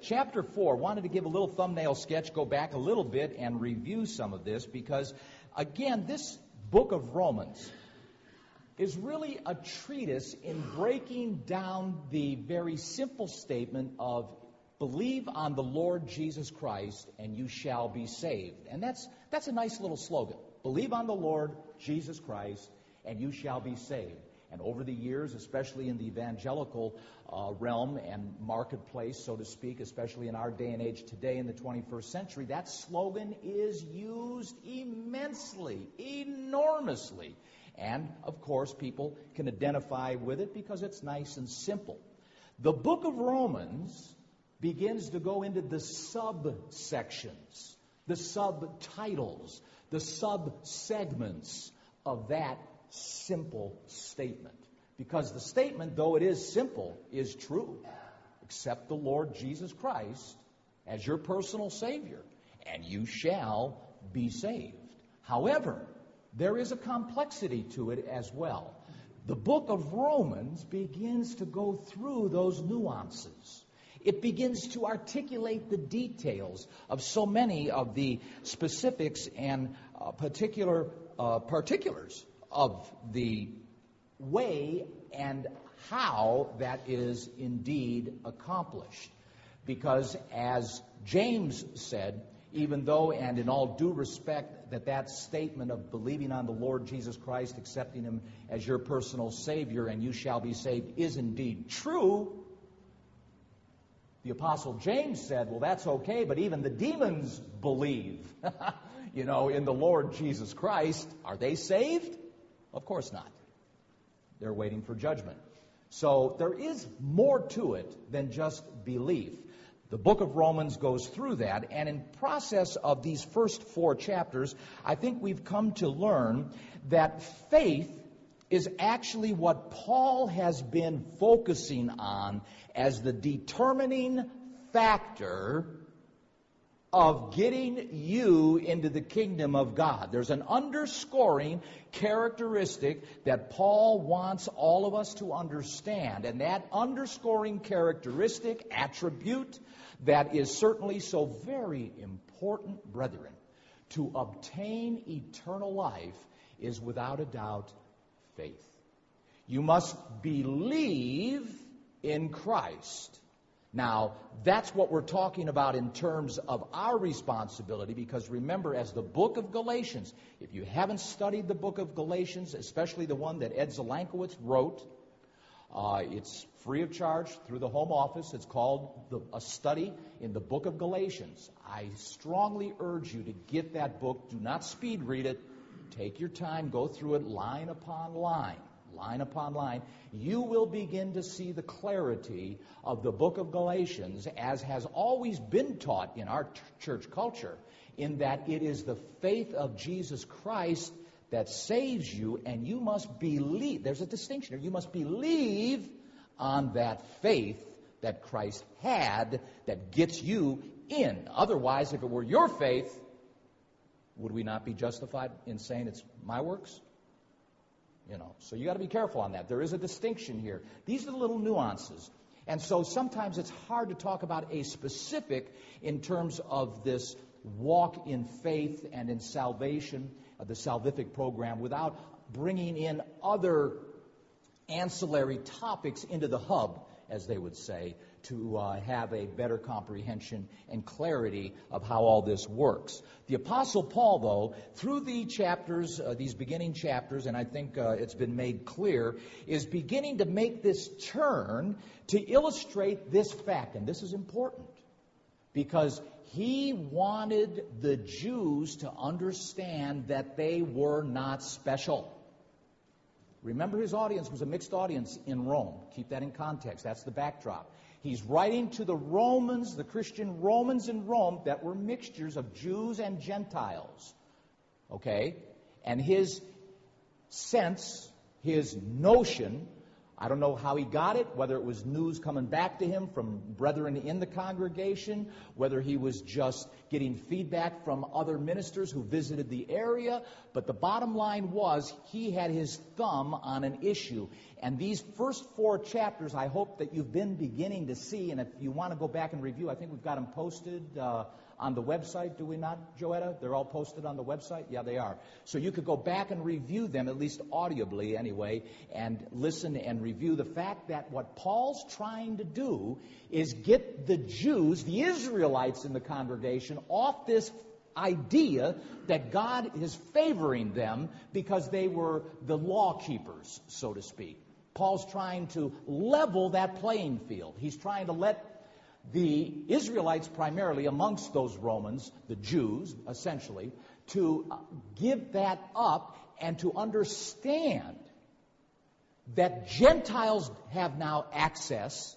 chapter 4, wanted to give a little thumbnail sketch, go back a little bit and review some of this because, again, this book of Romans is really a treatise in breaking down the very simple statement of believe on the Lord Jesus Christ and you shall be saved. And that's a nice little slogan. Believe on the Lord Jesus Christ and you shall be saved. And over the years, especially in the evangelical realm and marketplace, so to speak, especially in our day and age today in the 21st century, that slogan is used immensely, enormously. And, of course, people can identify with it because it's nice and simple. The book of Romans begins to go into the subsections, the subtitles, the subsegments of that simple statement. Because the statement, though it is simple, is true. Accept the Lord Jesus Christ as your personal Savior, and you shall be saved. However, there is a complexity to it as well. The book of Romans begins to go through those nuances. It begins to articulate the details of so many of the specifics and particulars of the way and how that is indeed accomplished. Because as James said, even though and in all due respect that statement of believing on the Lord Jesus Christ, accepting Him as your personal Savior and you shall be saved is indeed true, the Apostle James said, well, that's okay, but even the demons believe, in the Lord Jesus Christ. Are they saved? Of course not. They're waiting for judgment. So there is more to it than just belief. The book of Romans goes through that, and in process of these first 4 chapters, I think we've come to learn that faith is actually what Paul has been focusing on as the determining factor of getting you into the kingdom of God. There's an underscoring characteristic that Paul wants all of us to understand, and that underscoring characteristic, attribute, that is certainly so very important, brethren, to obtain eternal life is without a doubt faith. You must believe in Christ. Now, that's what we're talking about in terms of our responsibility, because remember, as the book of Galatians, if you haven't studied the book of Galatians, especially the one that Ed Zelankowicz wrote, it's free of charge through the home office. It's called A Study in the Book of Galatians. I strongly urge you to get that book. Do not speed read it. Take your time, go through it line upon line. Line upon line, you will begin to see the clarity of the book of Galatians as has always been taught in our church culture, in that it is the faith of Jesus Christ that saves you, and you must believe. There's a distinction here. You must believe on that faith that Christ had that gets you in. Otherwise, if it were your faith, would we not be justified in saying it's my works? So you got to be careful on that. There is a distinction here. These are the little nuances. And so sometimes it's hard to talk about a specific in terms of this walk in faith and in salvation, the salvific program, without bringing in other ancillary topics into the hub, as they would say, to have a better comprehension and clarity of how all this works. The Apostle Paul, though, through the chapters, these beginning chapters, and I think it's been made clear, is beginning to make this turn to illustrate this fact. And this is important because he wanted the Jews to understand that they were not special. Remember, his audience was a mixed audience in Rome. Keep that in context. That's the backdrop. He's writing to the Romans, the Christian Romans in Rome, that were mixtures of Jews and Gentiles. Okay? And his sense, his notion, I don't know how he got it, whether it was news coming back to him from brethren in the congregation, whether he was just getting feedback from other ministers who visited the area. But the bottom line was he had his thumb on an issue. And these first 4 chapters, I hope that you've been beginning to see. And if you want to go back and review, I think we've got them posted on the website, do we not, Joetta? They're all posted on the website? Yeah, they are. So you could go back and review them, at least audibly anyway, and listen and review the fact that what Paul's trying to do is get the Jews, the Israelites in the congregation, off this idea that God is favoring them because they were the law keepers, so to speak. Paul's trying to level that playing field. He's trying to let the Israelites, primarily amongst those Romans, the Jews, essentially, to give that up and to understand that Gentiles have now access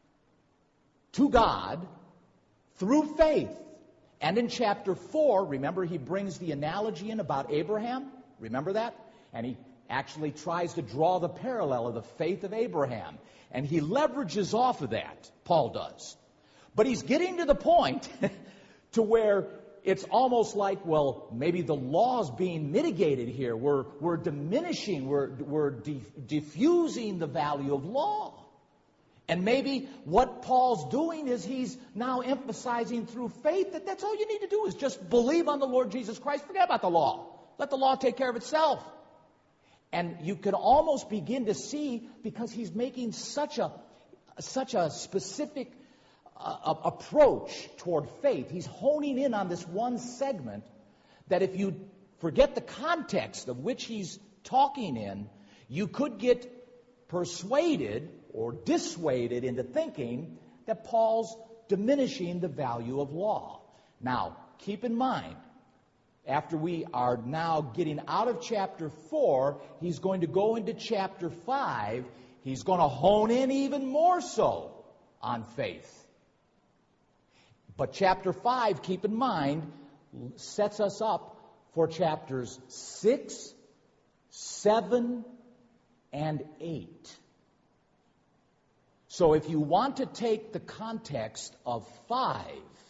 to God through faith. And in chapter 4, remember, he brings the analogy in about Abraham. Remember that? And he actually tries to draw the parallel of the faith of Abraham. And he leverages off of that, Paul does. But he's getting to the point to where it's almost like, well, maybe the law's being mitigated here. We're diminishing, we're diffusing the value of law. And maybe what Paul's doing is he's now emphasizing through faith that that's all you need to do is just believe on the Lord Jesus Christ. Forget about the law. Let the law take care of itself. And you can almost begin to see, because he's making such a specific approach toward faith. He's honing in on this one segment that if you forget the context of which he's talking in, you could get persuaded or dissuaded into thinking that Paul's diminishing the value of law. Now, keep in mind, after we are now getting out of chapter 4, he's going to go into chapter 5. He's going to hone in even more so on faith. But chapter 5, keep in mind, sets us up for chapters 6, 7, and 8. So if you want to take the context of 5,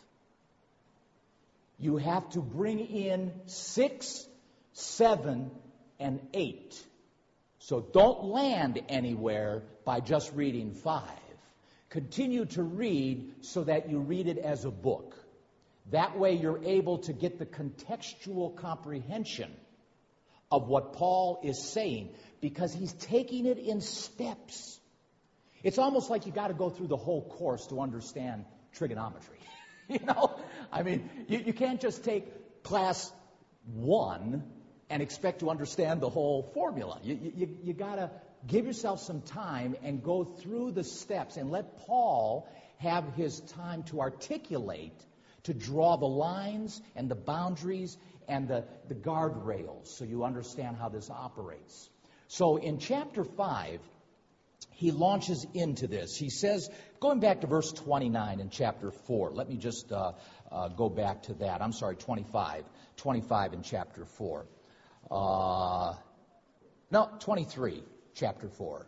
you have to bring in 6, 7, and 8. So don't land anywhere by just reading 5. Continue to read so that you read it as a book. That way you're able to get the contextual comprehension of what Paul is saying, because he's taking it in steps. It's almost like you got to go through the whole course to understand trigonometry. I mean, you can't just take class 1 and expect to understand the whole formula. You got to give yourself some time and go through the steps and let Paul have his time to articulate, to draw the lines and the boundaries and the guardrails so you understand how this operates. So in chapter 5, he launches into this. He says, going back to verse 29 in chapter 4, let me just go back to that. I'm sorry, 25. 25 in chapter 4. 23. Chapter 4.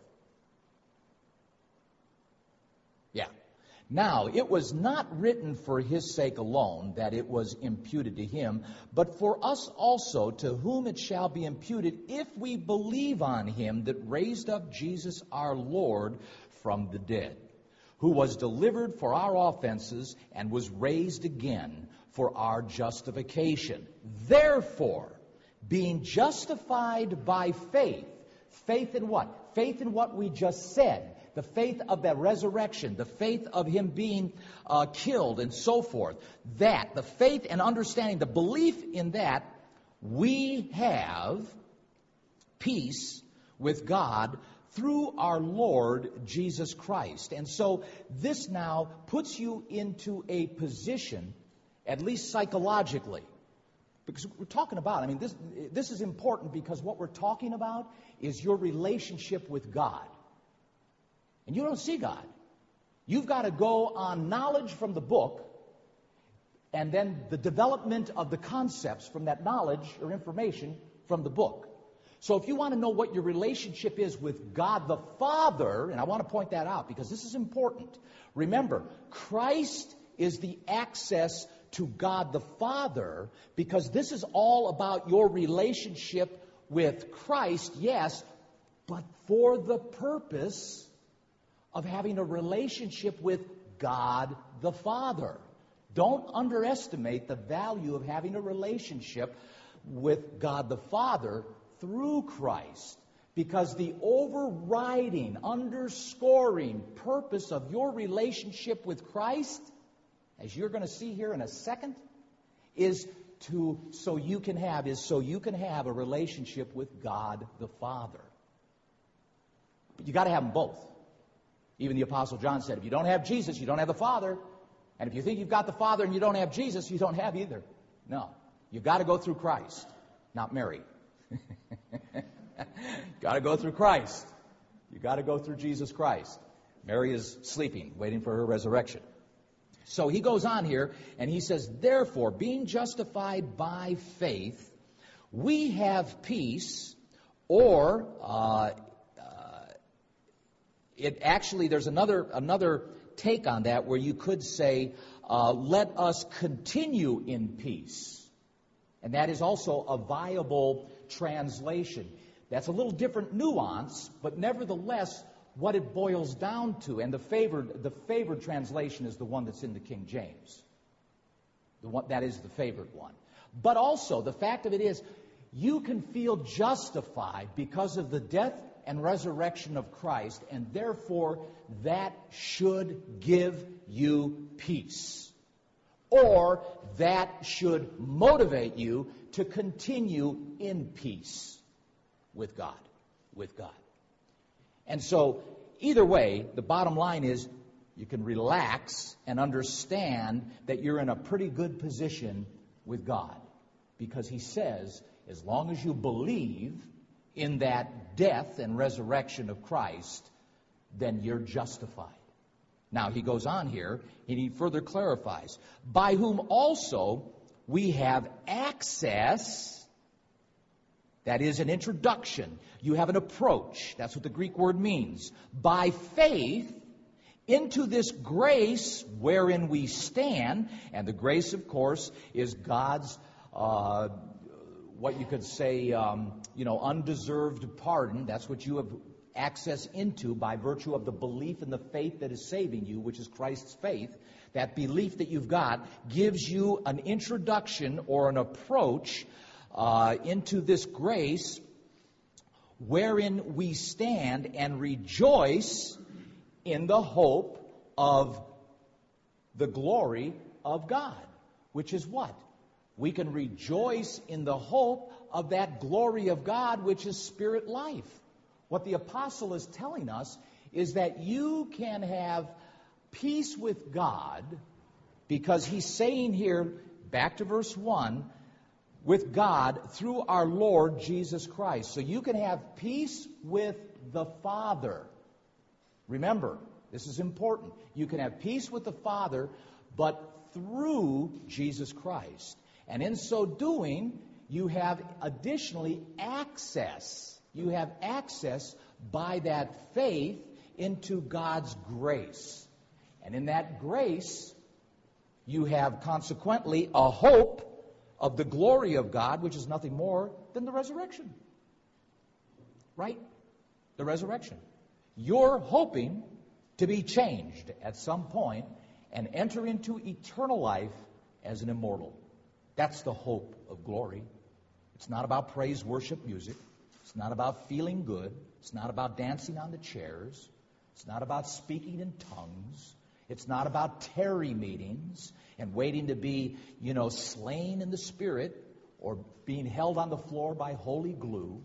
Yeah. Now, it was not written for his sake alone that it was imputed to him, but for us also, to whom it shall be imputed if we believe on him that raised up Jesus our Lord from the dead, who was delivered for our offenses and was raised again for our justification. Therefore, being justified by faith, faith in what? Faith in what we just said. The faith of that resurrection. The faith of him being killed and so forth. That, the faith and understanding, the belief in that, we have peace with God through our Lord Jesus Christ. And so this now puts you into a position, at least psychologically, because we're talking about, this is important because what we're talking about is your relationship with God. And you don't see God. You've got to go on knowledge from the book and then the development of the concepts from that knowledge or information from the book. So if you want to know what your relationship is with God the Father, and I want to point that out because this is important. Remember, Christ is the access to God the Father, because this is all about your relationship with Christ, yes, but for the purpose of having a relationship with God the Father. Don't underestimate the value of having a relationship with God the Father through Christ, because the overriding, underscoring purpose of your relationship with Christ, as you're going to see here in a second, is so you can have a relationship with God the Father. But you got to have them both. Even the Apostle John said, if you don't have Jesus, you don't have the Father. And if you think you've got the Father and you don't have Jesus, you don't have either. No. You've got to go through Christ, not Mary. Got to go through Christ. You got to go through Jesus Christ. Mary is sleeping, waiting for her resurrection. So he goes on here and he says, therefore, being justified by faith, we have peace, or there's another take on that where you could say, let us continue in peace. And that is also a viable translation. That's a little different nuance, but nevertheless, what it boils down to, and the favored translation is the one that's in the King James. That is the favored one. But also, the fact of it is, you can feel justified because of the death and resurrection of Christ, and therefore that should give you peace. Or that should motivate you to continue in peace with God. And so, either way, the bottom line is you can relax and understand that you're in a pretty good position with God. Because he says, as long as you believe in that death and resurrection of Christ, then you're justified. Now, he goes on here, and he further clarifies, by whom also we have access. That is an introduction. You have an approach. That's what the Greek word means. By faith into this grace wherein we stand. And the grace, of course, is God's, what you could say, undeserved pardon. That's what you have access into by virtue of the belief in the faith that is saving you, which is Christ's faith. That belief that you've got gives you an introduction or an approach into this grace wherein we stand and rejoice in the hope of the glory of God. Which is what? We can rejoice in the hope of that glory of God, which is spirit life. What the apostle is telling us is that you can have peace with God, because he's saying here, back to verse 1, with God through our Lord Jesus Christ. So you can have peace with the Father. Remember, this is important. You can have peace with the Father, but through Jesus Christ. And in so doing, you have additionally access. You have access by that faith into God's grace. And in that grace, you have consequently a hope of the glory of God, which is nothing more than the resurrection. Right? The resurrection. You're hoping to be changed at some point and enter into eternal life as an immortal. That's the hope of glory. It's not about praise, worship, music. It's not about feeling good. It's not about dancing on the chairs. It's not about speaking in tongues. It's not about tarry meetings and waiting to be, slain in the Spirit or being held on the floor by holy glue.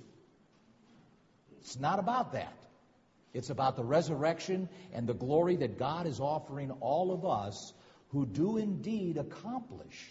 It's not about that. It's about the resurrection and the glory that God is offering all of us who do indeed accomplish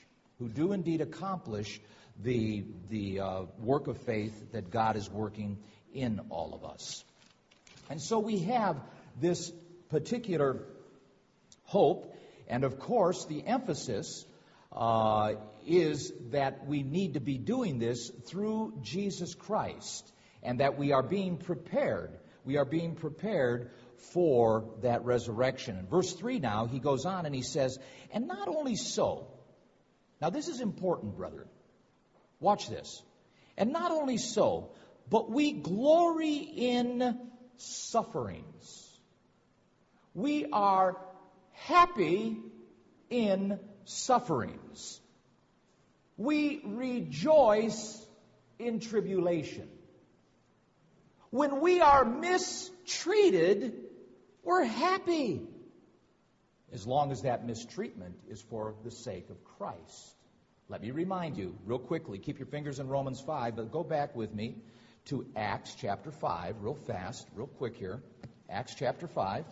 the work of faith that God is working in all of us. And so we have this particular hope, and of course the emphasis is that we need to be doing this through Jesus Christ. and that we are being prepared. We are being prepared for that resurrection. In verse 3 now, he goes on and he says, and not only so. Now this is important, brethren. Watch this. And not only so, but we glory in sufferings. We are happy in sufferings. We rejoice in tribulation. When we are mistreated, we're happy, as long as that mistreatment is for the sake of Christ. Let me remind you real quickly, keep your fingers in Romans 5, but go back with me to Acts chapter 5, real fast, real quick here. Acts chapter 5,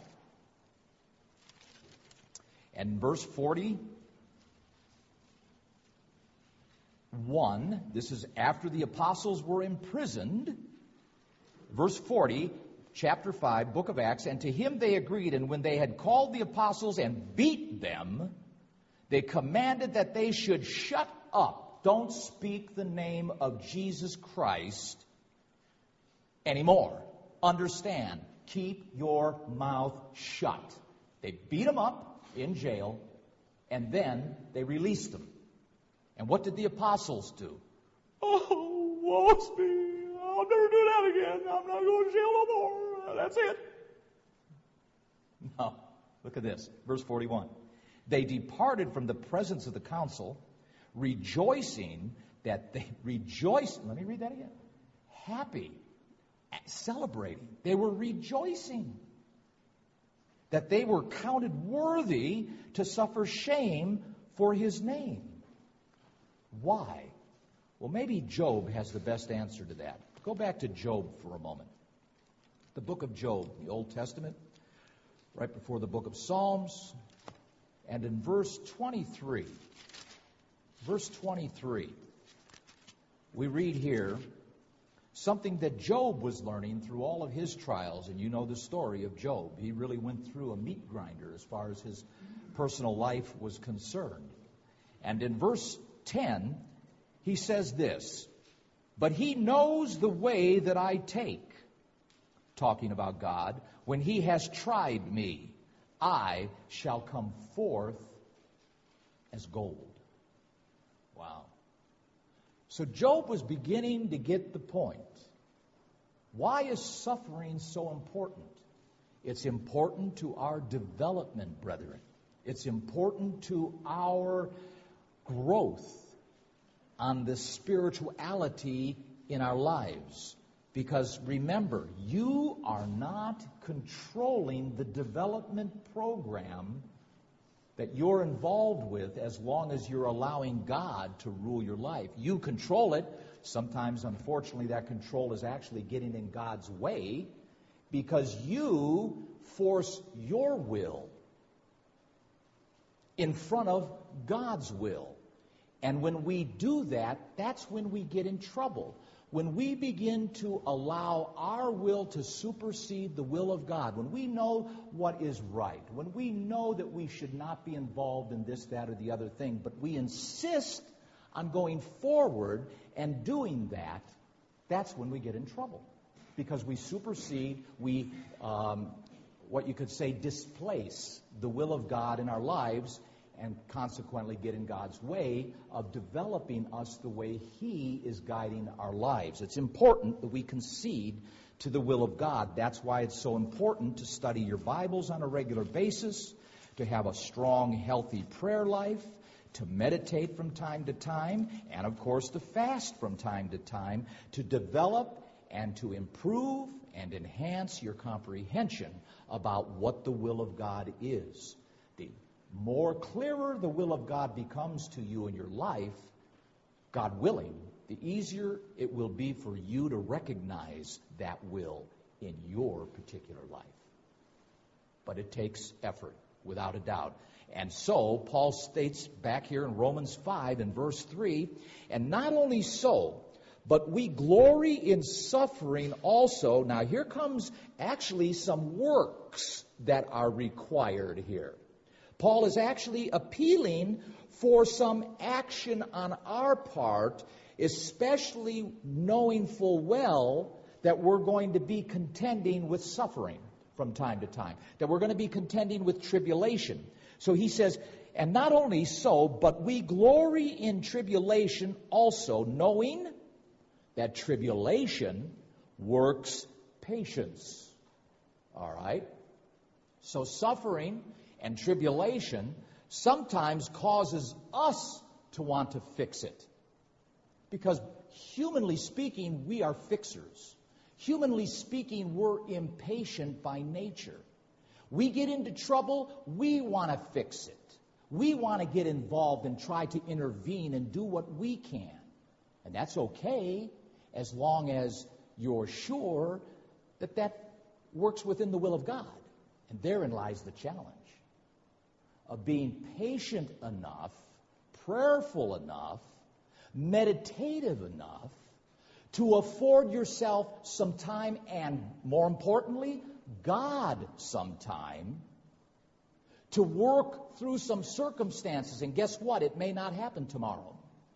and verse 41, this is after the apostles were imprisoned. Verse 40, chapter 5, book of Acts, and to him they agreed, and when they had called the apostles and beat them, they commanded that they should shut up. Don't speak the name of Jesus Christ anymore. Understand, keep your mouth shut. They beat them up in jail, and then they released them. And what did the apostles do? Oh, woe's me. I'll never do that again. I'm not going to jail no more. That's it. No. Look at this. Verse 41. They departed from the presence of the council, rejoicing that they rejoiced. Let me read that again. Happy. Celebrating. They were rejoicing that they were counted worthy to suffer shame for his name. Why? Well, maybe Job has the best answer to that. Go back to Job for a moment. The book of Job, the Old Testament, right before the book of Psalms, and in verse 23, we read here something that Job was learning through all of his trials, and you know the story of Job. He really went through a meat grinder as far as his personal life was concerned. And in verse 10, he says this, but he knows the way that I take, talking about God, when he has tried me, I shall come forth as gold. Wow. So Job was beginning to get the point. Why is suffering so important? It's important to our development, brethren. It's important to our growth on the spirituality in our lives. Because remember, you are not controlling the development program that you're involved with as long as you're allowing God to rule your life. You control it. Sometimes, unfortunately, that control is actually getting in God's way because you force your will in front of God's will. And when we do that, that's when we get in trouble. When we begin to allow our will to supersede the will of God, when we know what is right, when we know that we should not be involved in this, that, or the other thing, but we insist on going forward and doing that, that's when we get in trouble. Because we supersede, we, what you could say, displace the will of God in our lives, and consequently get in God's way of developing us the way He is guiding our lives. It's important that we concede to the will of God. That's why it's so important to study your Bibles on a regular basis, to have a strong, healthy prayer life, to meditate from time to time, and of course to fast from time to time, to develop and to improve and enhance your comprehension about what the will of God is. The more clearer the will of God becomes to you in your life, God willing, the easier it will be for you to recognize that will in your particular life. But it takes effort, without a doubt. And so, Paul states back here in Romans 5 and verse 3, and not only so, but we glory in suffering also. Now here comes actually some works that are required here. Paul is actually appealing for some action on our part, especially knowing full well that we're going to be contending with suffering from time to time, that we're going to be contending with tribulation. So he says, and not only so, but we glory in tribulation also, knowing that tribulation works patience. All right? So suffering and tribulation sometimes causes us to want to fix it. Because humanly speaking, we are fixers. Humanly speaking, we're impatient by nature. We get into trouble, we want to fix it. We want to get involved and try to intervene and do what we can. And that's okay as long as you're sure that that works within the will of God. And therein lies the challenge of being patient enough, prayerful enough, meditative enough to afford yourself some time and, more importantly, God some time to work through some circumstances. And guess what? It may not happen tomorrow.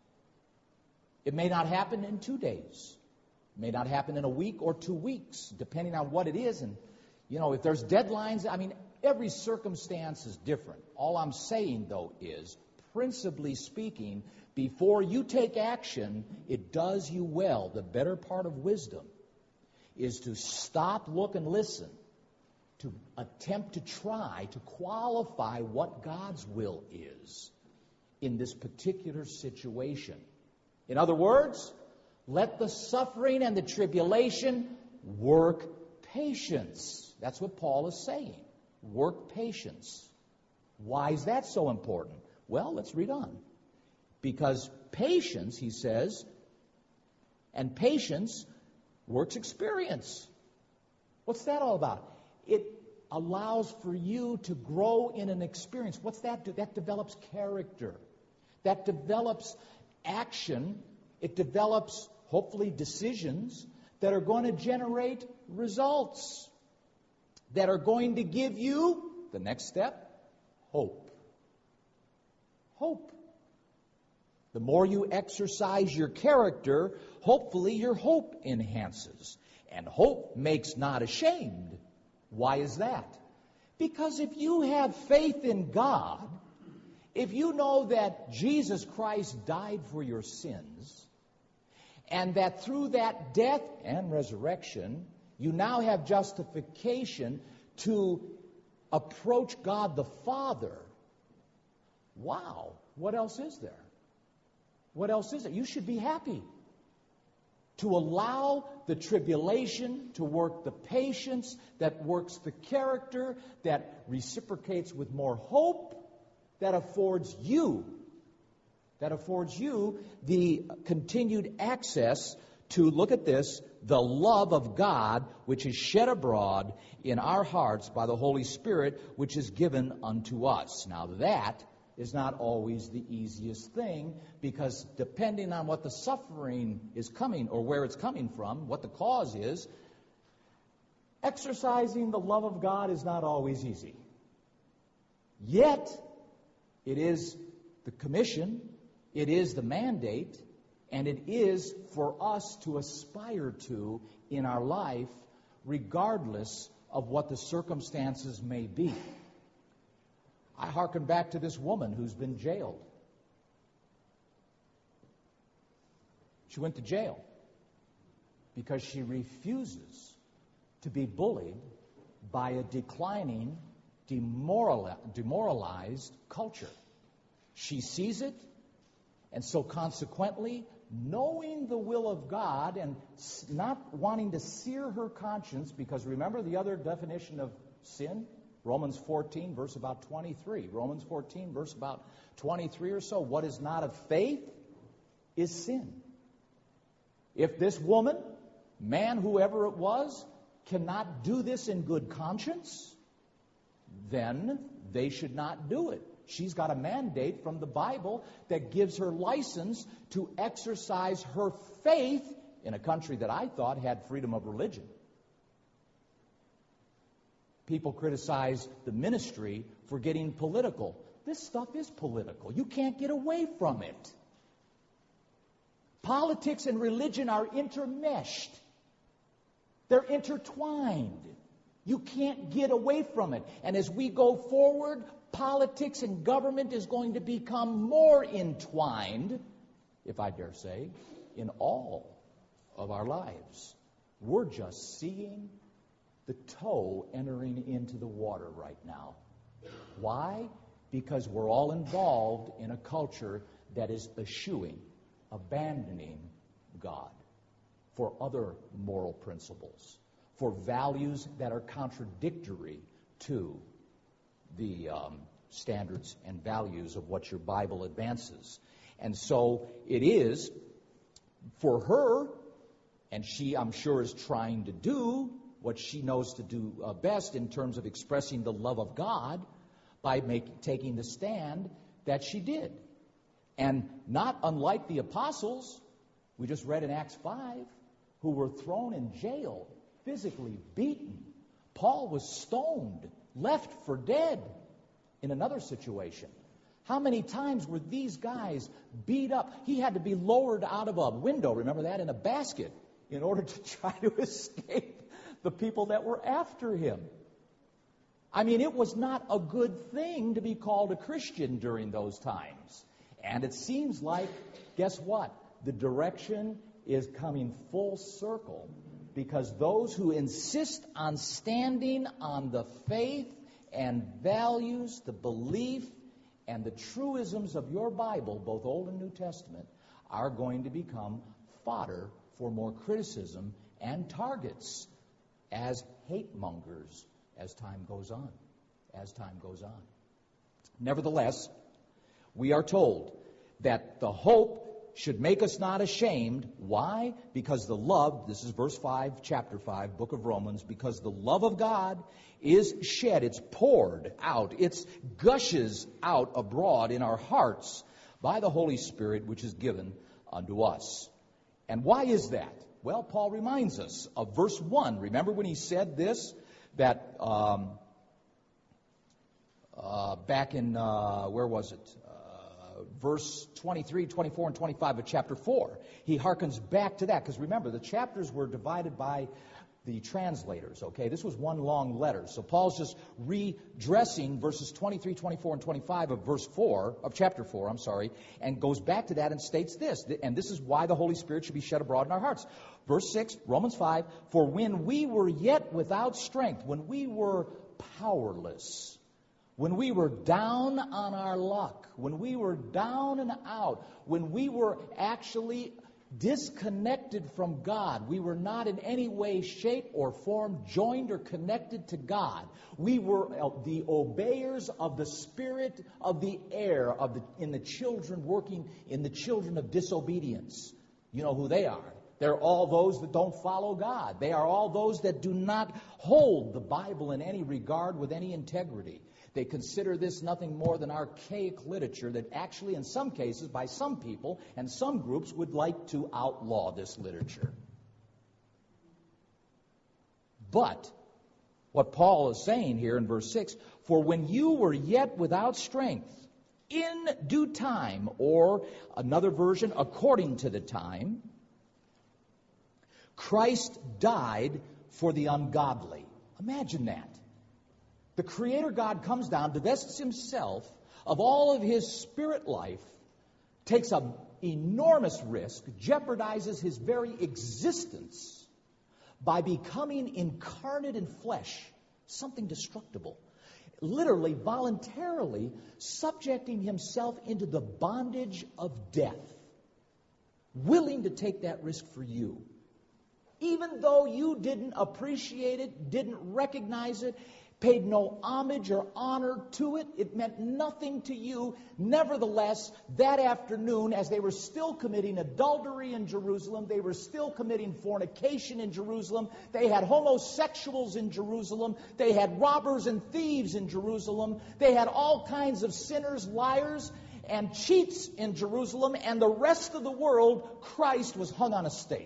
It may not happen in 2 days. It may not happen in a week or 2 weeks, depending on what it is. And, if there's deadlines, every circumstance is different. All I'm saying, though, is, principally speaking, before you take action, it does you well. The better part of wisdom is to stop, look, and listen, to attempt to try to qualify what God's will is in this particular situation. In other words, let the suffering and the tribulation work patience. That's what Paul is saying. Work patience. Why is that so important? Well, let's read on. Because patience, he says, and patience works experience. What's that all about? It allows for you to grow in an experience. What's that do? That develops character. That develops action. It develops, hopefully, decisions that are going to generate results, that are going to give you, the next step, hope. Hope. The more you exercise your character, hopefully your hope enhances. And hope makes not ashamed. Why is that? Because if you have faith in God, if you know that Jesus Christ died for your sins, and that through that death and resurrection, you now have justification to approach God the Father, wow, what else is there? What else is there? You should be happy to allow the tribulation to work the patience, that works the character, that reciprocates with more hope, that affords you the continued access to, look at this, the love of God, which is shed abroad in our hearts by the Holy Spirit, which is given unto us. Now that is not always the easiest thing, because depending on what the suffering is coming, or where it's coming from, what the cause is, exercising the love of God is not always easy. Yet, it is the commission, it is the mandate, and it is for us to aspire to in our life, regardless of what the circumstances may be. I hearken back to this woman who's been jailed. She went to jail because she refuses to be bullied by a declining, demoralized culture. She sees it, and so consequently, knowing the will of God and not wanting to sear her conscience, because remember the other definition of sin? Romans 14, verse about 23. Romans 14, verse about 23 or so. What is not of faith is sin. If this woman, man, whoever it was, cannot do this in good conscience, then they should not do it. She's got a mandate from the Bible that gives her license to exercise her faith in a country that I thought had freedom of religion. People criticize the ministry for getting political. This stuff is political. You can't get away from it. Politics and religion are intermeshed. They're intertwined. You can't get away from it. And as we go forward, politics and government is going to become more entwined, if I dare say, in all of our lives. We're just seeing the toe entering into the water right now. Why? Because we're all involved in a culture that is eschewing, abandoning God for other moral principles, for values that are contradictory to the standards and values of what your Bible advances. And so it is for her, and she, I'm sure, is trying to do what she knows to do best in terms of expressing the love of God by taking the stand that she did. And not unlike the apostles, we just read in Acts 5, who were thrown in jail, physically beaten. Paul was stoned, left for dead in another situation. How many times were these guys beat up? He had to be lowered out of a window, remember that, in a basket in order to try to escape the people that were after him. I mean, it was not a good thing to be called a Christian during those times. And it seems like, guess what? The direction is coming full circle, because those who insist on standing on the faith and values, the belief and the truisms of your Bible, both Old and New Testament, are going to become fodder for more criticism and targets as hate mongers as time goes on. Nevertheless, we are told that the hope should make us not ashamed. Why? Because the love, this is verse 5, chapter 5, book of Romans, because the love of God is shed, it's poured out, it gushes out abroad in our hearts by the Holy Spirit, which is given unto us. And why is that? Well, Paul reminds us of verse 1. Remember when he said this, that back in, where was it? Verse 23, 24, and 25 of chapter 4. He hearkens back to that, because remember, the chapters were divided by the translators, okay? This was one long letter. So Paul's just redressing verses 23, 24, and 25 of verse 4, of chapter 4, and goes back to that and states this, and this is why the Holy Spirit should be shed abroad in our hearts. Verse 6, Romans 5, for when we were yet without strength, when we were powerless, when we were down on our luck, when we were down and out, when we were actually disconnected from God, we were not in any way, shape, or form joined or connected to God. We were the obeyers of the spirit of the air, in the children working in the children of disobedience. You know who they are. They're all those that don't follow God. They are all those that do not hold the Bible in any regard with any integrity. They consider this nothing more than archaic literature that actually, in some cases, by some people and some groups, would like to outlaw this literature. But what Paul is saying here in verse 6, for when you were yet without strength, in due time, or another version, according to the time, Christ died for the ungodly. Imagine that. The Creator God comes down, divests himself of all of his spirit life, takes an enormous risk, jeopardizes his very existence by becoming incarnate in flesh, something destructible, literally, voluntarily subjecting himself into the bondage of death, willing to take that risk for you. Even though you didn't appreciate it, didn't recognize it, paid no homage or honor to it, it meant nothing to you. Nevertheless, that afternoon, as they were still committing adultery in Jerusalem, they were still committing fornication in Jerusalem, they had homosexuals in Jerusalem, they had robbers and thieves in Jerusalem, they had all kinds of sinners, liars, and cheats in Jerusalem, and the rest of the world, Christ was hung on a stake.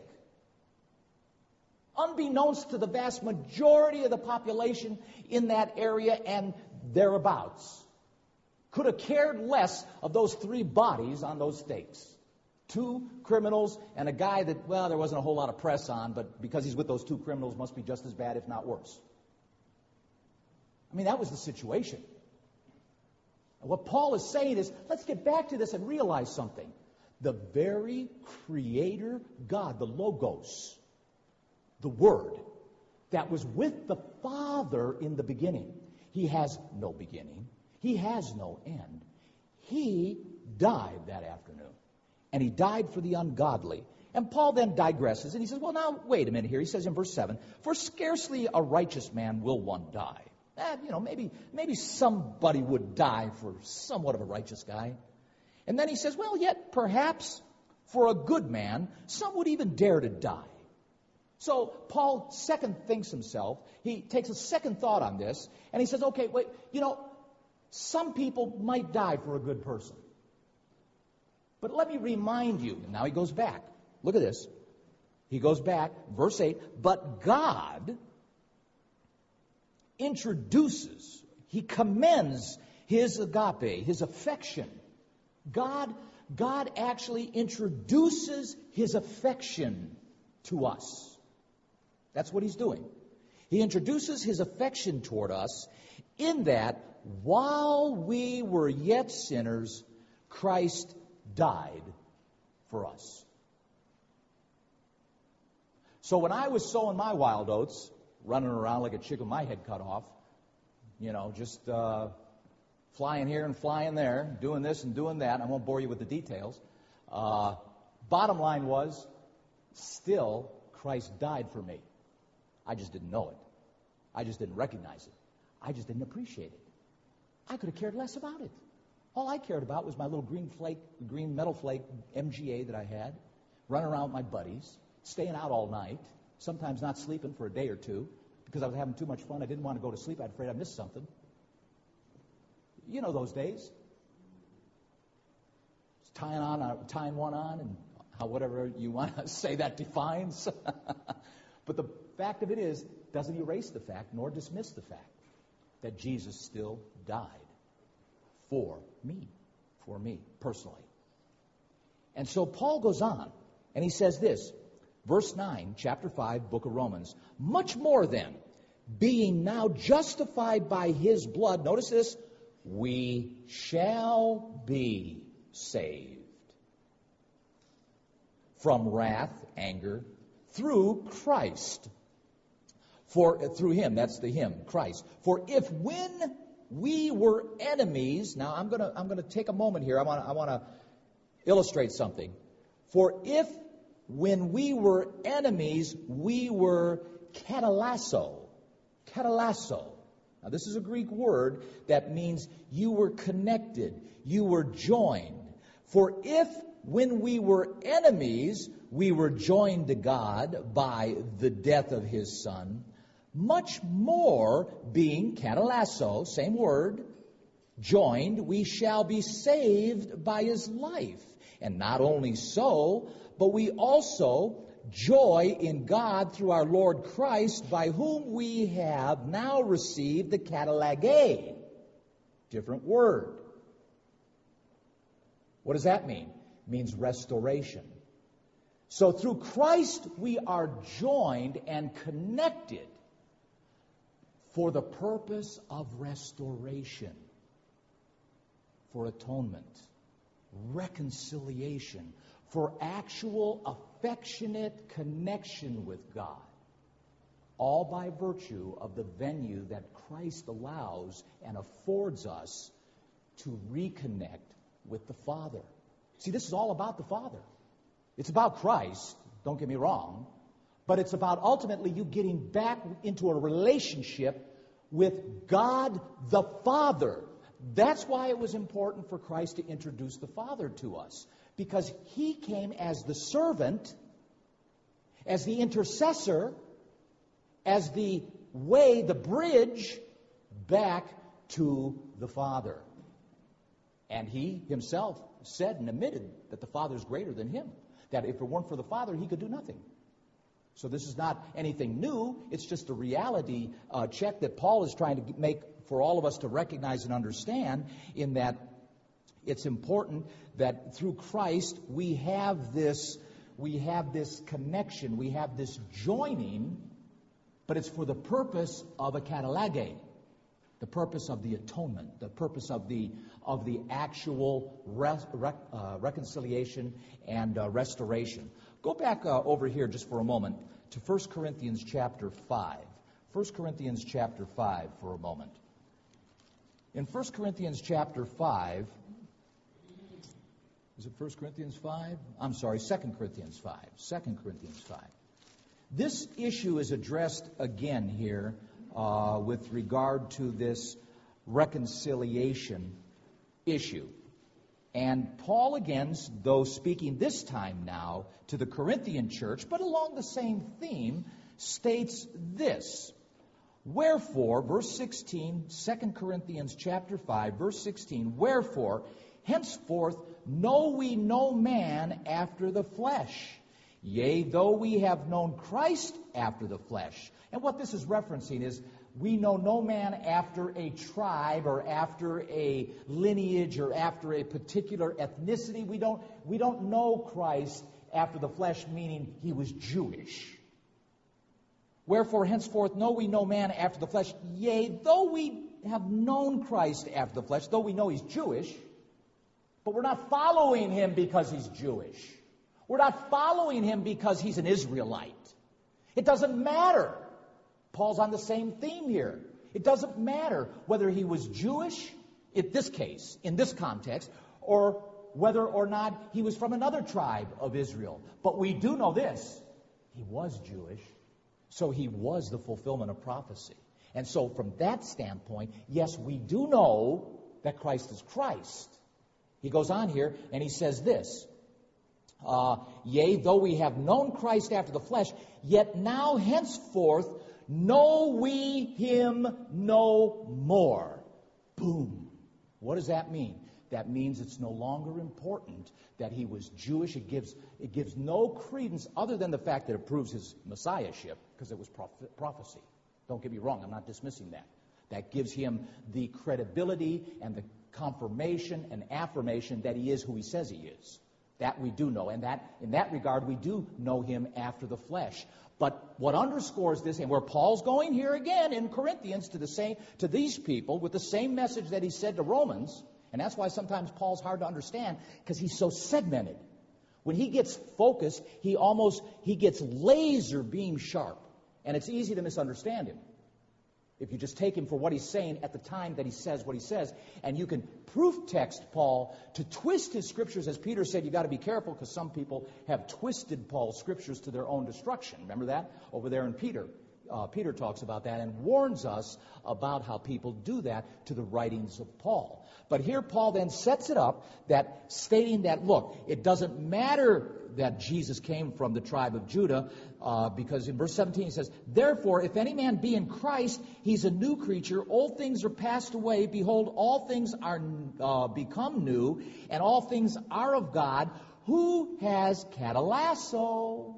Unbeknownst to the vast majority of the population in that area and thereabouts, could have cared less of those three bodies on those stakes. 2 criminals and a guy that, well, there wasn't a whole lot of press on, but because he's with those 2 criminals, must be just as bad, if not worse. I mean, that was the situation. And what Paul is saying is, let's get back to this and realize something. The very Creator God, the Logos, the Word, that was with the Father in the beginning. He has no beginning. He has no end. He died that afternoon. And he died for the ungodly. And Paul then digresses, and he says, well, now, wait a minute here. He says in verse 7, for scarcely a righteous man will one die. Maybe somebody would die for somewhat of a righteous guy. And then he says, well, yet perhaps for a good man, some would even dare to die. So Paul second thinks himself. He takes a second thought on this, and he says, okay, wait, some people might die for a good person. But let me remind you, and now he goes back. Look at this. He goes back, verse 8, but God introduces, he commends his agape, his affection. God actually introduces his affection to us. That's what he's doing. He introduces his affection toward us in that while we were yet sinners, Christ died for us. So when I was sowing my wild oats, running around like a chick with my head cut off, just flying here and flying there, doing this and doing that, I won't bore you with the details. Bottom line was, still, Christ died for me. I just didn't know it. I just didn't recognize it. I just didn't appreciate it. I could have cared less about it. All I cared about was my little green metal flake MGA that I had, running around with my buddies, staying out all night, sometimes not sleeping for a day or two because I was having too much fun. I didn't want to go to sleep. I was afraid I missed something. You know those days. Tying one on, and whatever you want to say that defines. But the fact of it is, doesn't erase the fact nor dismiss the fact that Jesus still died for me personally. And so Paul goes on, and he says this, verse 9, chapter 5, book of Romans, much more then, being now justified by his blood, notice this, we shall be saved from wrath, anger, through Christ. Through him, that's the him, Christ. For if when we were enemies, now I'm gonna take a moment here. I want to illustrate something. For if when we were enemies, we were katalasso. Katalasso. Now this is a Greek word that means you were connected, you were joined. For if when we were enemies, we were joined to God by the death of his Son, much more being katalasso, same word, joined, we shall be saved by his life. And not only so, but we also joy in God through our Lord Christ, by whom we have now received the katalage. Different word. What does that mean? It means restoration. So through Christ we are joined and connected for the purpose of restoration, for atonement, reconciliation, for actual affectionate connection with God, all by virtue of the venue that Christ allows and affords us to reconnect with the Father. See, this is all about the Father. It's about Christ, don't get me wrong, but it's about ultimately you getting back into a relationship with God the Father. That's why it was important for Christ to introduce the Father to us, because he came as the servant, as the intercessor, as the way, the bridge back to the Father. And he himself said and admitted that the Father is greater than him, that if it weren't for the Father, he could do nothing. So this is not anything new. It's just a reality check that Paul is trying to make for all of us to recognize and understand, in that, It's important that through Christ we have this connection, we have this joining, but it's for the purpose of a katalage, the purpose of the atonement, the purpose of the actual reconciliation and restoration. Go back over here just for a moment to 1 Corinthians chapter 5. 1 Corinthians chapter 5 for a moment. In 1 Corinthians chapter 5, is it 1 Corinthians 5? I'm sorry, 2 Corinthians 5. 2 Corinthians 5. This issue is addressed again here with regard to this reconciliation issue. And Paul, again, though speaking this time now to the Corinthian church, but along the same theme, states this. Wherefore, verse 16, 2 Corinthians chapter 5, verse 16, wherefore, henceforth know we no man after the flesh. Yea, though we have known Christ after the flesh. And what this is referencing is we know no man after a tribe or after a lineage or after a particular ethnicity. We don't know Christ after the flesh, meaning he was Jewish. Wherefore, henceforth know we no man after the flesh. Yea, though we have known Christ after the flesh, though we know he's Jewish, but we're not following him because he's Jewish. We're not following him because he's an Israelite. It doesn't matter. Paul's on the same theme here. It doesn't matter whether he was Jewish, in this case, in this context, or whether or not he was from another tribe of Israel. But we do know this. He was Jewish, so he was the fulfillment of prophecy. And so from that standpoint, yes, we do know that Christ is Christ. He goes on here and he says this. Yea, though we have known Christ after the flesh, yet now henceforth know we him no more. Boom. What does that mean? That means it's no longer important that he was Jewish. It gives no credence other than the fact that it proves his messiahship, because it was prophecy. Don't get me wrong, I'm not dismissing that. That gives him the credibility and the confirmation and affirmation that he is who he says he is. That we do know, and that in that regard we do know him after the flesh. But what underscores this, and where Paul's going here again in Corinthians to these people with the same message that he said to Romans, and that's why sometimes Paul's hard to understand, because he's so segmented. When he gets focused, he gets laser beam sharp, and it's easy to misunderstand him if you just take him for what he's saying at the time that he says what he says. And you can proof text Paul to twist his scriptures. As Peter said, you got to be careful because some people have twisted Paul's scriptures to their own destruction. Remember that? Over there in Peter. Peter talks about that and warns us about how people do that to the writings of Paul. But here Paul then sets it up, that stating that, look, it doesn't matter that Jesus came from the tribe of Judah, because in verse 17 he says, therefore, if any man be in Christ, he's a new creature. Old things are passed away. Behold, all things are become new, and all things are of God, who has katalasso,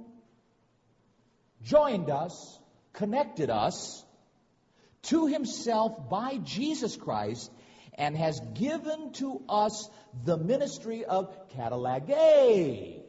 joined us, connected us to himself by Jesus Christ, and has given to us the ministry of katalage.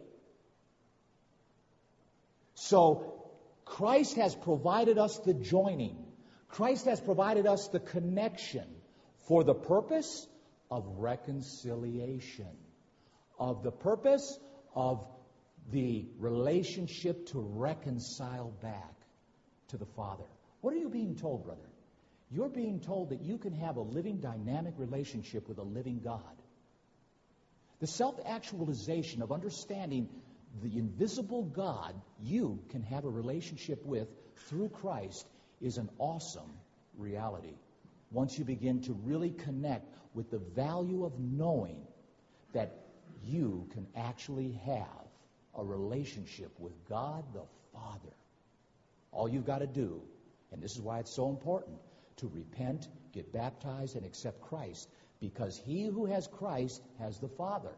So Christ has provided us the joining. Christ has provided us the connection for the purpose of reconciliation, of the purpose of the relationship to reconcile back to the Father. What are you being told, brother? You're being told that you can have a living, dynamic relationship with a living God. The self-actualization of understanding the invisible God you can have a relationship with through Christ is an awesome reality. Once you begin to really connect with the value of knowing that you can actually have a relationship with God the Father. All you've got to do, and this is why it's so important, to repent, get baptized, and accept Christ, because he who has Christ has the Father.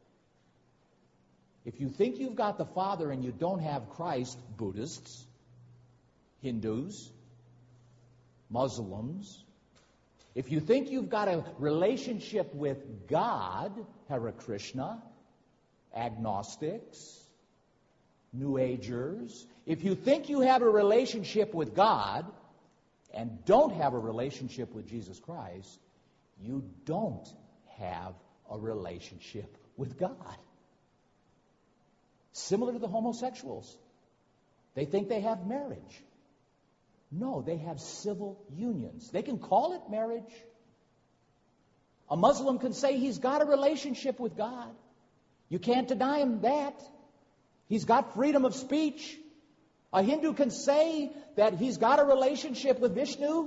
If you think you've got the Father and you don't have Christ, Buddhists, Hindus, Muslims, If you think you've got a relationship with God, Hare Krishna, agnostics, New Agers, if you think you have a relationship with God and don't have a relationship with Jesus Christ, you don't have a relationship with God. Similar to the homosexuals. They think they have marriage. No, they have civil unions. They can call it marriage. A Muslim can say he's got a relationship with God. You can't deny him that. He's got freedom of speech. A Hindu can say that he's got a relationship with Vishnu,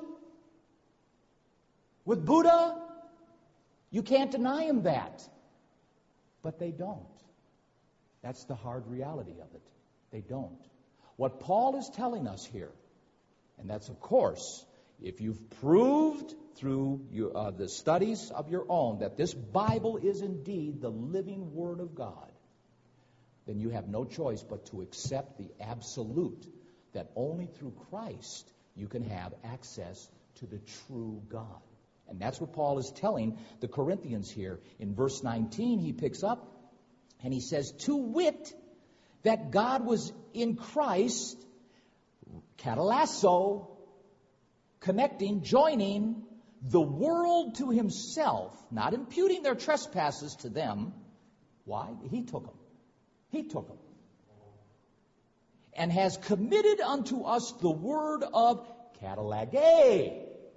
with Buddha. You can't deny him that. But they don't. That's the hard reality of it. They don't. What Paul is telling us here, and that's, of course, if you've proved through the studies of your own that this Bible is indeed the living Word of God, then you have no choice but to accept the absolute that only through Christ you can have access to the true God. And that's what Paul is telling the Corinthians here. In verse 19, he picks up and he says, to wit, that God was in Christ, katalasso, connecting, joining the world to himself, not imputing their trespasses to them. Why? He took them. He took them. And has committed unto us the word of katalage.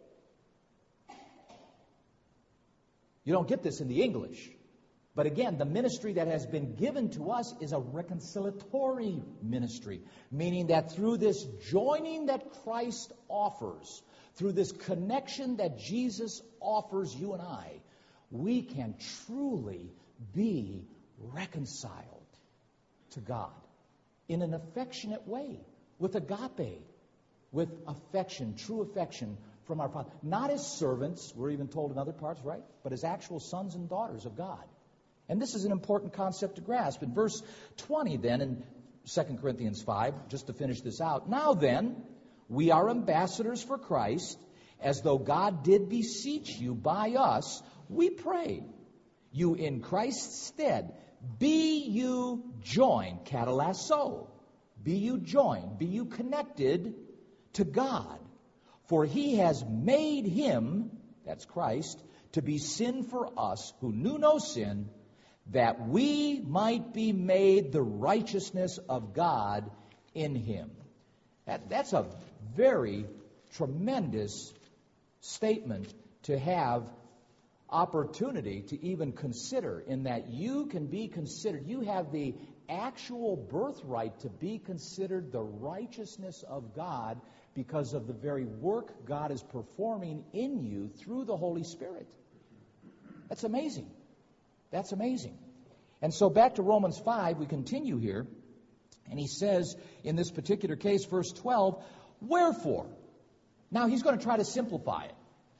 You don't get this in the English. But again, the ministry that has been given to us is a reconciliatory ministry, meaning that through this joining that Christ offers, through this connection that Jesus offers you and I, we can truly be reconciled to God in an affectionate way, with agape, with affection, true affection from our Father. Not as servants, we're even told in other parts, right? But as actual sons and daughters of God. And this is an important concept to grasp. In verse 20 then, in 2 Corinthians 5, just to finish this out, now then, we are ambassadors for Christ, as though God did beseech you by us, we pray you in Christ's stead, be you joined, katalasso, be you joined, be you connected to God. For he has made him, that's Christ, to be sin for us who knew no sin, that we might be made the righteousness of God in him. That's a very tremendous statement to have opportunity to even consider, in that you can be considered, you have the actual birthright to be considered the righteousness of God because of the very work God is performing in you through the Holy Spirit. That's amazing. That's amazing. And so back to Romans 5, we continue here, and he says in this particular case, verse 12, wherefore? Now he's going to try to simplify it.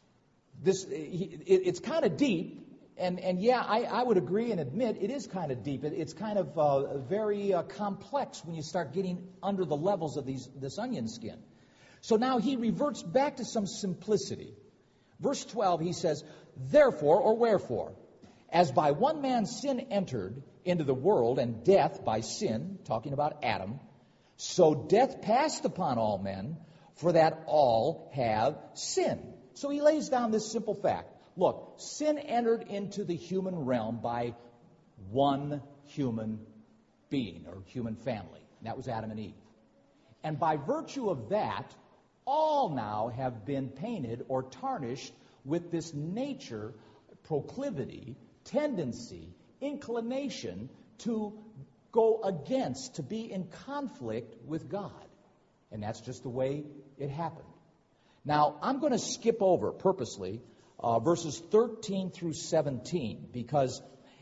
It's kind of deep, and yeah, I would agree and admit it is kind of deep. It's kind of very complex when you start getting under the levels of this onion skin. So now he reverts back to some simplicity. Verse 12, he says, therefore, or wherefore, as by one man sin entered into the world, and death by sin, talking about Adam, so death passed upon all men, for that all have sinned. So he lays down this simple fact. Look, sin entered into the human realm by one human being or human family. And that was Adam and Eve. And by virtue of that, all now have been painted or tarnished with this nature, proclivity, tendency, inclination to go against, to be in conflict with God. And that's just the way it happened. Now, I'm going to skip over purposely verses 13 through 17, because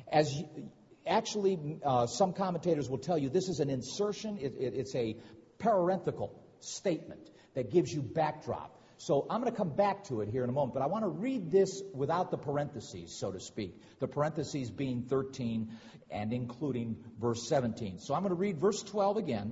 some commentators will tell you this is an insertion, it's a parenthetical statement that gives you backdrop. So I'm going to come back to it here in a moment, but I want to read this without the parentheses, so to speak. The parentheses being 13 and including verse 17. So I'm going to read verse 12 again.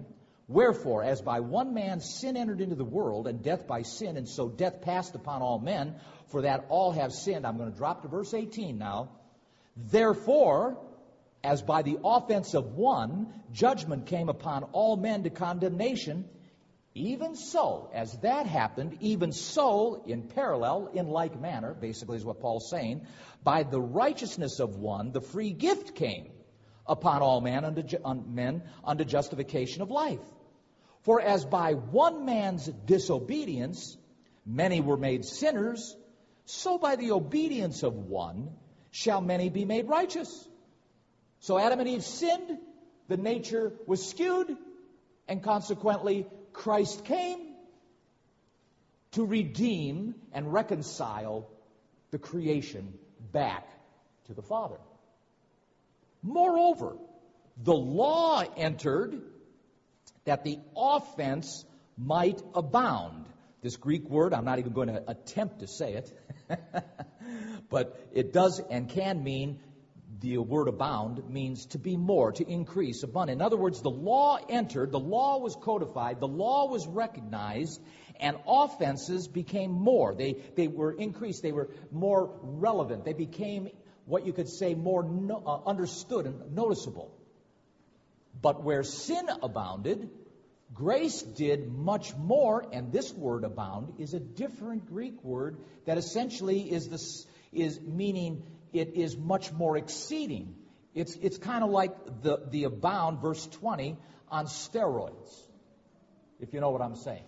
Wherefore, as by one man sin entered into the world, and death by sin, and so death passed upon all men, for that all have sinned. I'm going to drop to verse 18 now. Therefore, as by the offense of one, judgment came upon all men to condemnation, even so, as that happened, even so, in parallel, in like manner, basically is what Paul's saying, by the righteousness of one, the free gift came upon all men unto justification of life. For as by one man's disobedience many were made sinners, so by the obedience of one shall many be made righteous. So Adam and Eve sinned, the nature was skewed, and consequently Christ came to redeem and reconcile the creation back to the Father. Moreover, the law entered that the offense might abound. This Greek word, I'm not even going to attempt to say it, but it does and can mean, the word abound means to be more, to increase, abundant. In other words, the law entered, the law was codified, the law was recognized, and offenses became more. They were increased, they were more relevant, they became what you could say more understood and noticeable. But where sin abounded, grace did much more, and this word abound is a different Greek word that essentially is meaning it is much more exceeding. It's kind of like the abound, verse 20, on steroids, if you know what I'm saying.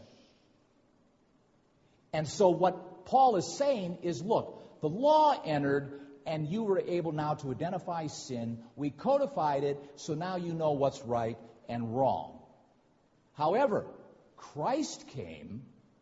And so what Paul is saying is, look, the law entered, and you were able now to identify sin. We codified it, so now you know what's right and wrong. However, Christ came,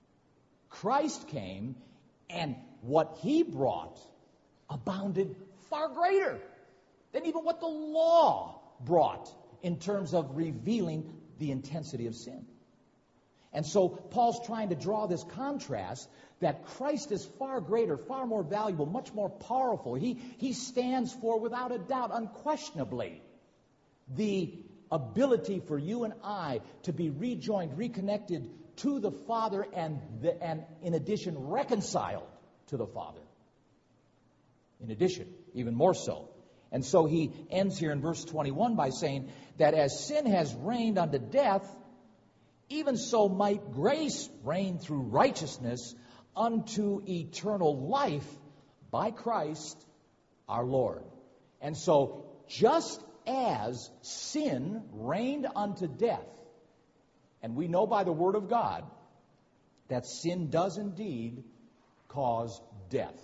and what he brought abounded far greater than even what the law brought in terms of revealing the intensity of sin. And so Paul's trying to draw this contrast that Christ is far greater, far more valuable, much more powerful. He stands for, without a doubt, unquestionably, the ability for you and I to be rejoined, reconnected to the Father, and in addition, reconciled to the Father. In addition, even more so. And so he ends here in verse 21 by saying that as sin has reigned unto death, even so might grace reign through righteousness unto eternal life by Christ our Lord. And so just as sin reigned unto death, and we know by the Word of God that sin does indeed cause death.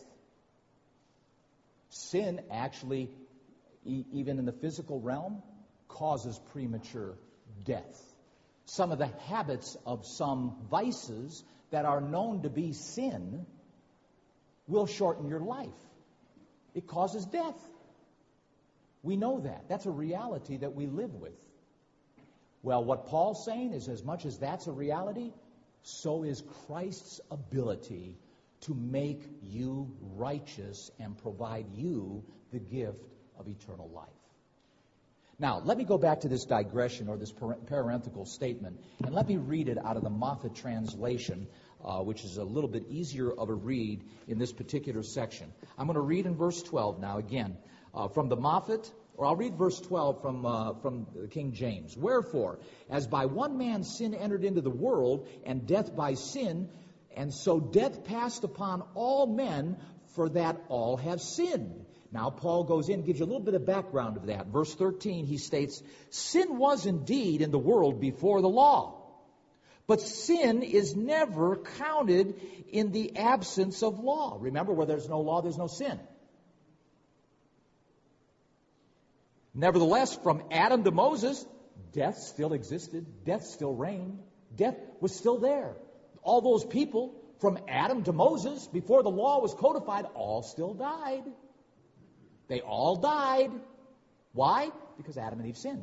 Sin actually, even in the physical realm, causes premature death. Some of the habits of some vices that are known to be sin will shorten your life. It causes death. We know that. That's a reality that we live with. Well, what Paul's saying is, as much as that's a reality, so is Christ's ability to make you righteous and provide you the gift of eternal life. Now, let me go back to this digression or this parenthetical statement, and let me read it out of the Moffat translation, which is a little bit easier of a read in this particular section. I'm going to read in verse 12 now again from the Moffat, or I'll read verse 12 from the King James. Wherefore, as by one man sin entered into the world, and death by sin, and so death passed upon all men, for that all have sinned. Now, Paul goes in, gives you a little bit of background of that. Verse 13, he states, sin was indeed in the world before the law, but sin is never counted in the absence of law. Remember, where there's no law, there's no sin. Nevertheless, from Adam to Moses, death still existed, death still reigned, death was still there. All those people from Adam to Moses, before the law was codified, all still died. They all died. Why? Because Adam and Eve sinned.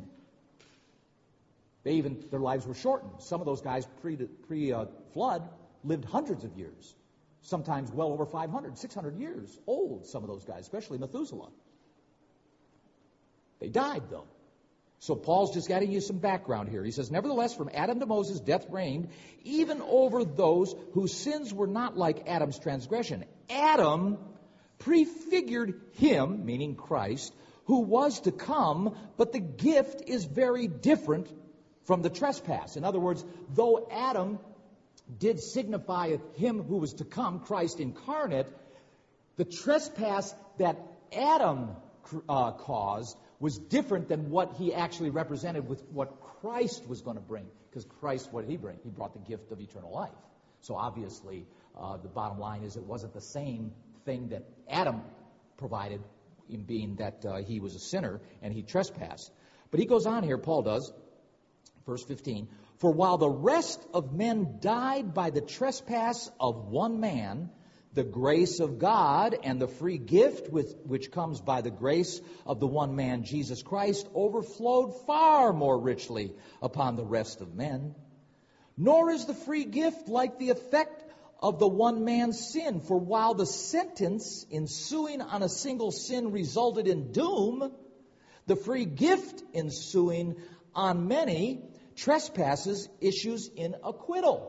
Their lives were shortened. Some of those guys pre-flood lived hundreds of years, sometimes well over 500, 600 years old, some of those guys, especially Methuselah. They died, though. So Paul's just getting you some background here. He says, nevertheless, from Adam to Moses, death reigned, even over those whose sins were not like Adam's transgression. Adam prefigured him, meaning Christ, who was to come, but the gift is very different from the trespass. In other words, though Adam did signify him who was to come, Christ incarnate, the trespass that Adam caused was different than what he actually represented with what Christ was going to bring. Because Christ, what did he bring? He brought the gift of eternal life. So obviously, the bottom line is it wasn't the same thing that Adam provided, in being that he was a sinner and he trespassed. But he goes on here, Paul does, verse 15, for while the rest of men died by the trespass of one man, the grace of God and the free gift which comes by the grace of the one man, Jesus Christ, overflowed far more richly upon the rest of men. Nor is the free gift like the effect of the one man's sin. For while the sentence ensuing on a single sin resulted in doom, the free gift ensuing on many trespasses issues in acquittal.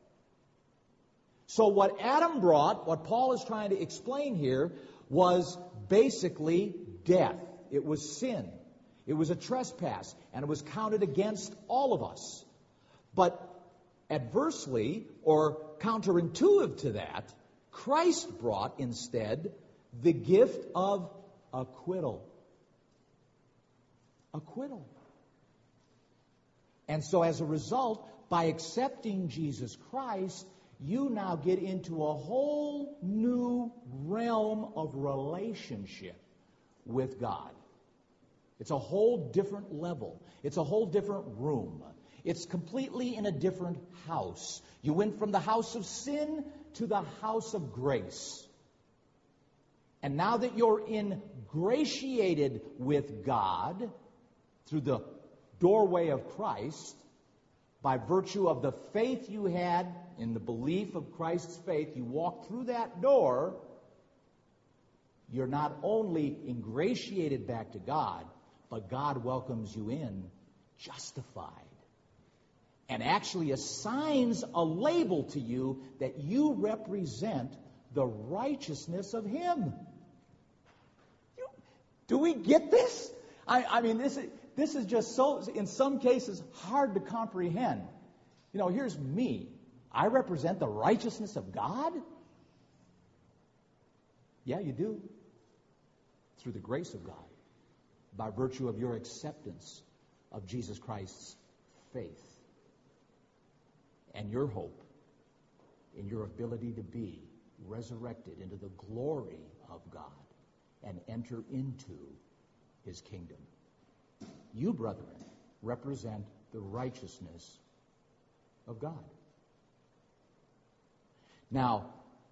So what Adam brought, what Paul is trying to explain here, was basically death. It was sin. It was a trespass, and it was counted against all of us. But adversely, or counterintuitive to that, Christ brought instead the gift of acquittal. Acquittal. And so as a result, by accepting Jesus Christ, you now get into a whole new realm of relationship with God. It's a whole different level. It's a whole different room. It's completely in a different house. You went from the house of sin to the house of grace. And now that you're ingratiated with God through the doorway of Christ, by virtue of the faith you had in the belief of Christ's faith, you walk through that door, you're not only ingratiated back to God, but God welcomes you in justified and actually assigns a label to you that you represent the righteousness of Him. Do we get this? I mean, this is just so, in some cases, hard to comprehend. You know, here's me. I represent the righteousness of God? Yeah, you do. Through the grace of God. By virtue of your acceptance of Jesus Christ's faith. And your hope in your ability to be resurrected into the glory of God and enter into His kingdom. You, brethren, represent the righteousness of God. Now,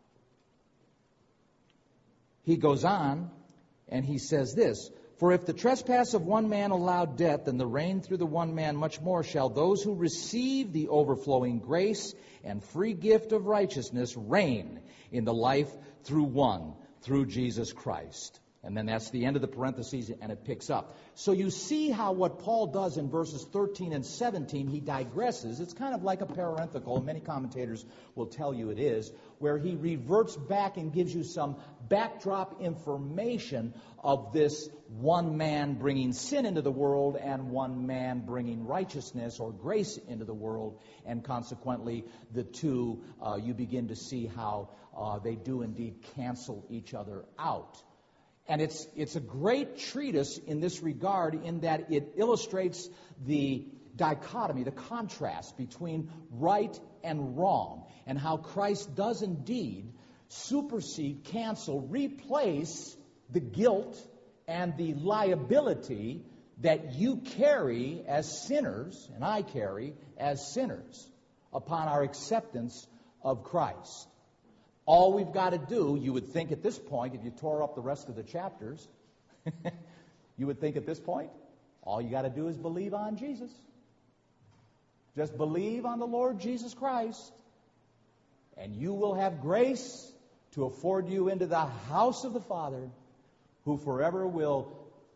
he goes on and he says this, for if the trespass of one man allowed death, then the reign through the one man much more shall those who receive the overflowing grace and free gift of righteousness reign in the life through Jesus Christ. And then that's the end of the parentheses, and it picks up. So you see how what Paul does in verses 13 and 17, he digresses. It's kind of like a parenthetical, and many commentators will tell you it is, where he reverts back and gives you some backdrop information of this one man bringing sin into the world and one man bringing righteousness or grace into the world. And consequently, the two, you begin to see how they do indeed cancel each other out. And it's a great treatise in this regard in that it illustrates the dichotomy, the contrast between right and wrong, and how Christ does indeed supersede, cancel, replace the guilt and the liability that you carry as sinners, and I carry as sinners, upon our acceptance of Christ. All we've got to do, you would think at this point, if you tore up the rest of the chapters, you would think at this point, all you got to do is believe on Jesus. Just believe on the Lord Jesus Christ, and you will have grace to afford you into the house of the Father, who forever will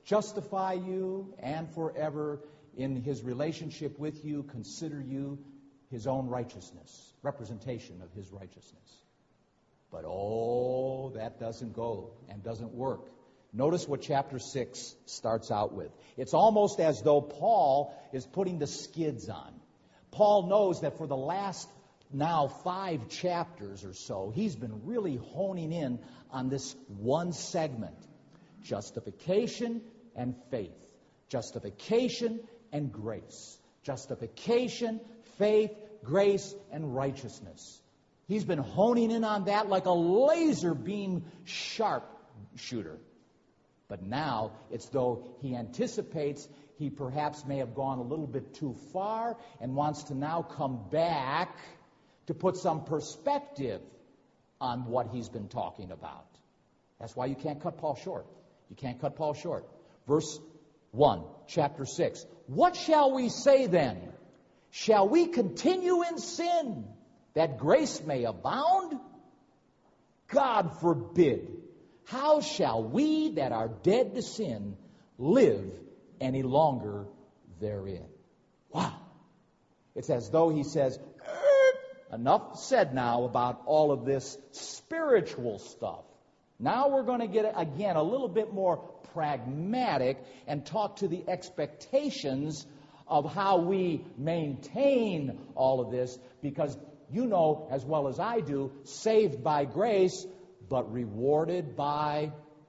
justify you, and forever in his relationship with you, consider you his own righteousness, representation of his righteousness. But that doesn't go and doesn't work. Notice what chapter 6 starts out with. It's almost as though Paul is putting the skids on. Paul knows that for the last now 5 chapters or so, he's been really honing in on this one segment: justification and faith, justification and grace, justification, faith, grace, and righteousness. He's been honing in on that like a laser beam sharpshooter. But now it's though he anticipates he perhaps may have gone a little bit too far and wants to now come back to put some perspective on what he's been talking about. That's why you can't cut Paul short. You can't cut Paul short. Verse 1, chapter 6. What shall we say then? Shall we continue in sin that grace may abound? God forbid. How shall we that are dead to sin live any longer therein? Wow. It's as though he says, enough said now about all of this spiritual stuff. Now we're going to get, again, a little bit more pragmatic and talk to the expectations of how we maintain all of this, because you know as well as I do, saved by grace, but rewarded by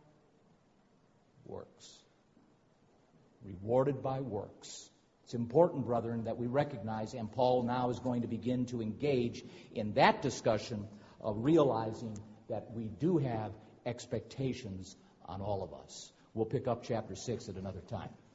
works. Rewarded by works. It's important, brethren, that we recognize, and Paul now is going to begin to engage in that discussion of realizing that we do have expectations on all of us. We'll pick up chapter 6 at another time.